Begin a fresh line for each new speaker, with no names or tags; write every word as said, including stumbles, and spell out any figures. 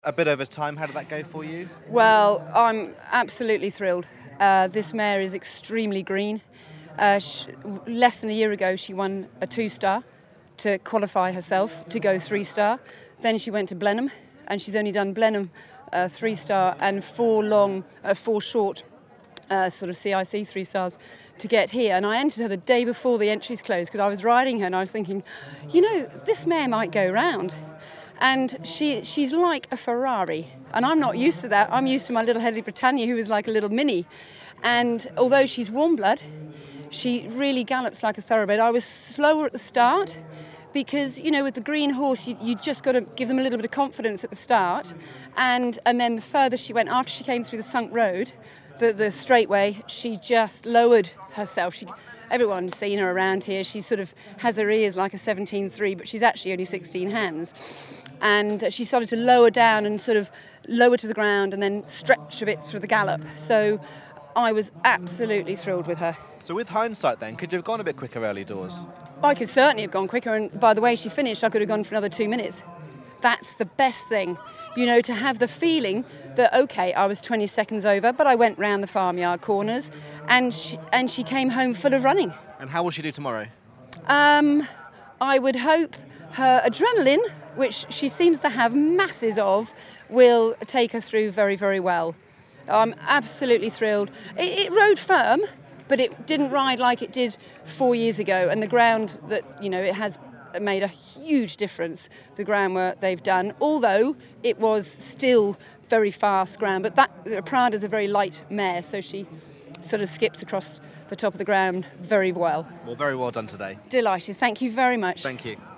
A bit over time, how did that go for you?
Well, I'm absolutely thrilled. Uh, this mare is extremely green. Uh, sh- less than a year ago, she won a two-star to qualify herself to go three-star. Then she went to Blenheim, and she's only done Blenheim uh, three-star and four long, uh, four short, uh, sort of C I C three-stars to get here. And I entered her the day before the entries closed because I was riding her and I was thinking, you know, this mare might go round. And she she's like a Ferrari, and I'm not used to that. I'm used to my little Hedley Britannia, who is like a little mini. And although she's warm blood, she really gallops like a thoroughbred. I was slower at the start because, you know, with the green horse, you, you just got to give them a little bit of confidence at the start. And and then the further she went, after she came through the sunk road, the, the straightway, she just lowered herself. She, everyone's seen her around here. She sort of has her ears like a seventeen three, but she's actually only sixteen hands. And she started to lower down and sort of lower to the ground and then stretch a bit through the gallop. So I was absolutely thrilled with her.
So with hindsight then, could you have gone a bit quicker early doors?
I could certainly have gone quicker, and by the way she finished, I could have gone for another two minutes. That's the best thing, you know, to have the feeling that, okay, I was twenty seconds over, but I went round the farmyard corners and she, and she came home full of running.
And how will she do tomorrow?
Um, I would hope her adrenaline, which she seems to have masses of, will take her through very, very well. I'm absolutely thrilled. It, it rode firm, but it didn't ride like it did four years ago. And the ground that, you know, it has made a huge difference, the groundwork they've done, although it was still very fast ground. But that Prada's a very light mare, so she sort of skips across the top of the ground very well.
Well, very well done today.
Delighted. Thank you very much.
Thank you.